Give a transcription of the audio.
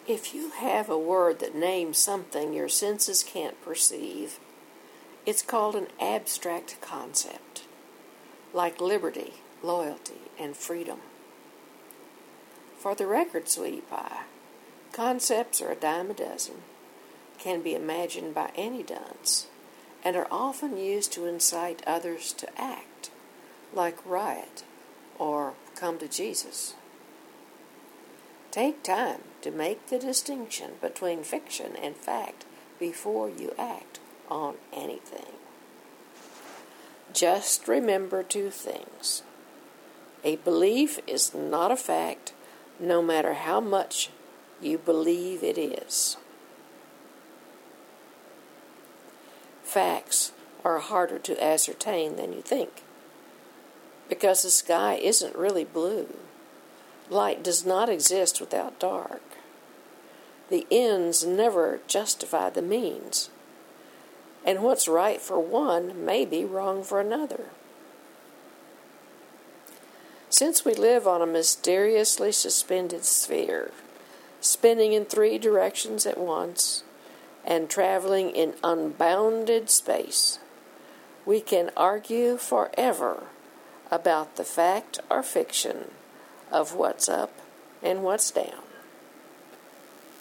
If you have a word that names something your senses can't perceive, it's called an abstract concept, like liberty, loyalty, and freedom. For the record, sweetie pie, concepts are a dime a dozen, can be imagined by any dunce, and are often used to incite others to act, like riot or come to Jesus. Take time to make the distinction between fiction and fact before you act on anything. Just remember two things. A belief is not a fact, no matter how much you believe it is. Facts are harder to ascertain than you think, because the sky isn't really blue. Light does not exist without dark. The ends never justify the means, and what's right for one may be wrong for another. Since we live on a mysteriously suspended sphere, spinning in 3 directions at once, and traveling in unbounded space, we can argue forever about the fact or fiction of what's up and what's down.